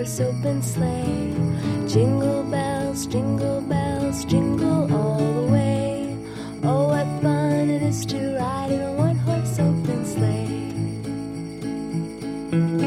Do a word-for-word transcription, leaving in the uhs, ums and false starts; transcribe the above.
one-horse open sleigh. Jingle bells, jingle bells, jingle all the way. Oh, what fun it is to ride in a one-horse open sleigh.